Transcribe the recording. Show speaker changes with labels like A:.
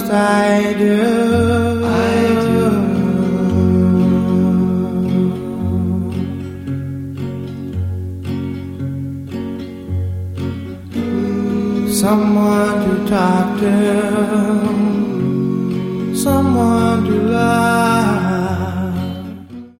A: Yes, I do. I do. Someone to talk to, someone to love.